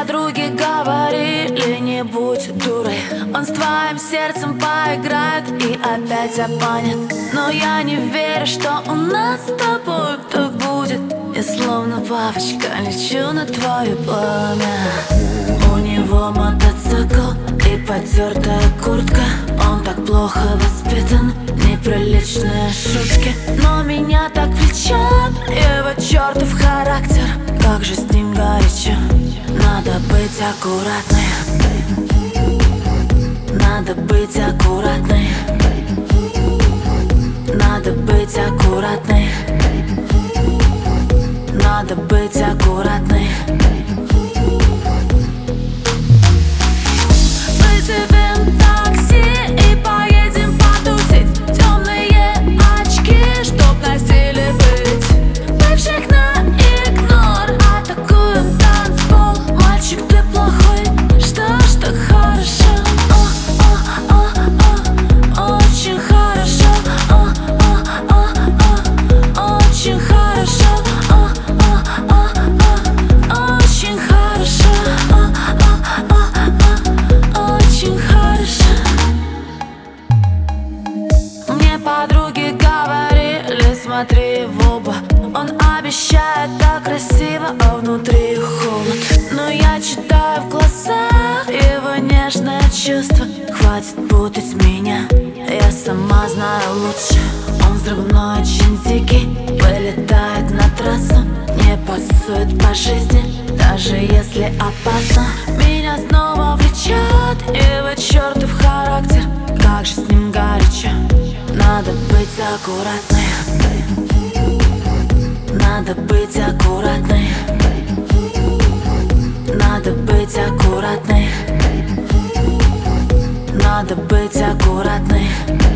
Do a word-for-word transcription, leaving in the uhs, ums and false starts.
подруги говорили: не будь дурой, он с твоим сердцем поиграет и опять обманет. Но я не верю, что у нас с тобой так будет. Я словно бабочка лечу на твое пламя. У него мотоцикл и потертая куртка. Он так плохо воспитан, неприличные шутки. Но меня так влечет его чертов характер. Как же с ним горячо. Надо быть аккуратной. Надо быть аккуратной. Надо быть аккуратной. Надо быть аккуратной. Вызовем такси и поедем потусить. Темные очки, чтоб на стиле быть. Бывших на игнор, атакуем танцпол. Мальчик, ты плохой, что ж так хорошо? О, о, о, о, очень хорошо. О, о, о, о, очень хорошо. О, о, о, о, очень хорошо. О, о, о, о, очень хорошо. Мне подруги говорили: смотри в оба. Он обещает так красиво, а внутри холод. Но я читаю в глазах его нежное чувство. Хватит путать меня, я сама знаю лучше. Он взрывной, очень дикий, вылетает на трассу. Не пасует по жизни, даже если опасно. Меня снова влечет его чертов характер. Как же с ним горячо. Надо быть аккуратной. Надо быть аккуратной. Надо быть аккуратной. Надо быть аккуратной.